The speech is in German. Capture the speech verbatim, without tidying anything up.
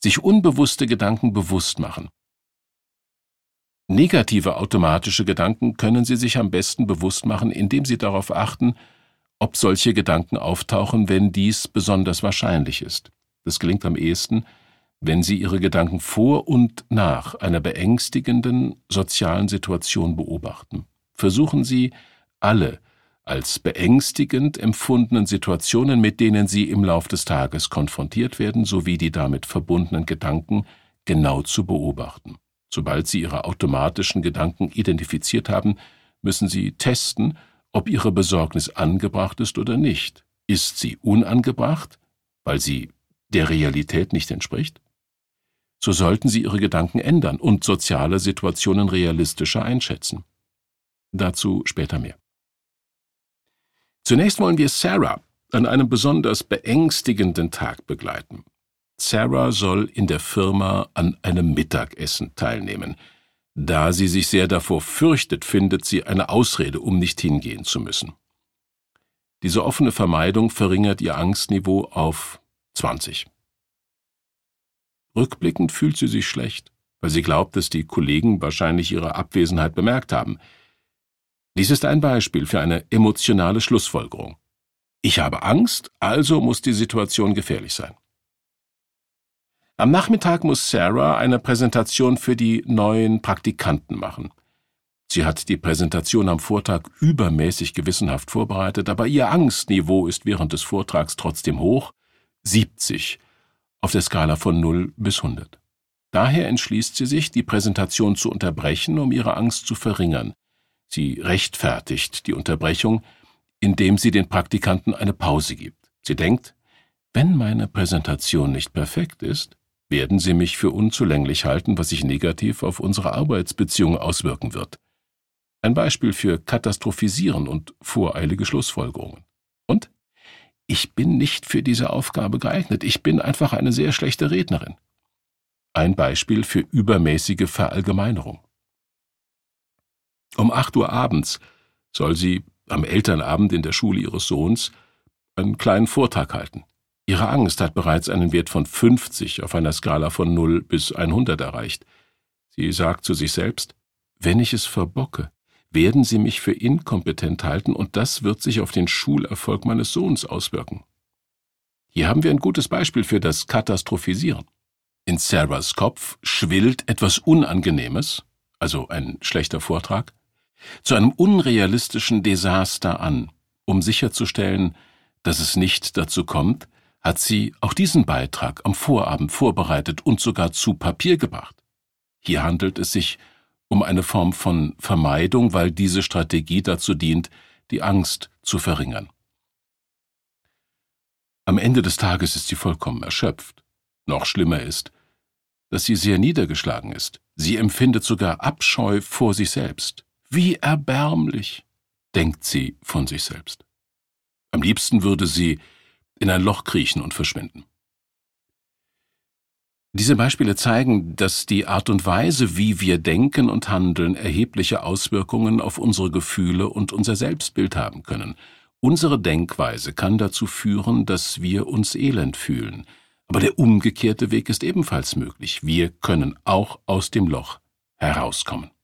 Sich unbewusste Gedanken bewusst machen. Negative automatische Gedanken können Sie sich am besten bewusst machen, indem Sie darauf achten, ob solche Gedanken auftauchen, wenn dies besonders wahrscheinlich ist. Das gelingt am ehesten, wenn Sie Ihre Gedanken vor und nach einer beängstigenden sozialen Situation beobachten. Versuchen Sie, alle als beängstigend empfundenen Situationen, mit denen Sie im Lauf des Tages konfrontiert werden, sowie die damit verbundenen Gedanken genau zu beobachten. Sobald Sie Ihre automatischen Gedanken identifiziert haben, müssen Sie testen, ob Ihre Besorgnis angebracht ist oder nicht. Ist sie unangebracht, weil sie der Realität nicht entspricht? So sollten Sie Ihre Gedanken ändern und soziale Situationen realistischer einschätzen. Dazu später mehr. Zunächst wollen wir Sarah an einem besonders beängstigenden Tag begleiten. Sarah soll in der Firma an einem Mittagessen teilnehmen. Da sie sich sehr davor fürchtet, findet sie eine Ausrede, um nicht hingehen zu müssen. Diese offene Vermeidung verringert ihr Angstniveau auf zwanzig. Rückblickend fühlt sie sich schlecht, weil sie glaubt, dass die Kollegen wahrscheinlich ihre Abwesenheit bemerkt haben. Dies ist ein Beispiel für eine emotionale Schlussfolgerung. Ich habe Angst, also muss die Situation gefährlich sein. Am Nachmittag muss Sarah eine Präsentation für die neuen Praktikanten machen. Sie hat die Präsentation am Vortag übermäßig gewissenhaft vorbereitet, aber ihr Angstniveau ist während des Vortrags trotzdem hoch, siebzig, auf der Skala von null bis hundert. Daher entschließt sie sich, die Präsentation zu unterbrechen, um ihre Angst zu verringern. Sie rechtfertigt die Unterbrechung, indem sie den Praktikanten eine Pause gibt. Sie denkt, wenn meine Präsentation nicht perfekt ist, werden sie mich für unzulänglich halten, was sich negativ auf unsere Arbeitsbeziehung auswirken wird. Ein Beispiel für Katastrophisieren und voreilige Schlussfolgerungen. Und? Ich bin nicht für diese Aufgabe geeignet, ich bin einfach eine sehr schlechte Rednerin. Ein Beispiel für übermäßige Verallgemeinerung. Um acht Uhr abends soll sie am Elternabend in der Schule ihres Sohns einen kleinen Vortrag halten. Ihre Angst hat bereits einen Wert von fünfzig auf einer Skala von null bis hundert erreicht. Sie sagt zu sich selbst, wenn ich es verbocke, werden sie mich für inkompetent halten und das wird sich auf den Schulerfolg meines Sohns auswirken. Hier haben wir ein gutes Beispiel für das Katastrophisieren. In Sarahs Kopf schwillt etwas Unangenehmes, also ein schlechter Vortrag, zu einem unrealistischen Desaster an. Um sicherzustellen, dass es nicht dazu kommt, hat sie auch diesen Beitrag am Vorabend vorbereitet und sogar zu Papier gebracht. Hier handelt es sich um eine Form von Vermeidung, weil diese Strategie dazu dient, die Angst zu verringern. Am Ende des Tages ist sie vollkommen erschöpft. Noch schlimmer ist, dass sie sehr niedergeschlagen ist. Sie empfindet sogar Abscheu vor sich selbst. Wie erbärmlich, denkt sie von sich selbst. Am liebsten würde sie in ein Loch kriechen und verschwinden. Diese Beispiele zeigen, dass die Art und Weise, wie wir denken und handeln, erhebliche Auswirkungen auf unsere Gefühle und unser Selbstbild haben können. Unsere Denkweise kann dazu führen, dass wir uns elend fühlen. Aber der umgekehrte Weg ist ebenfalls möglich. Wir können auch aus dem Loch herauskommen.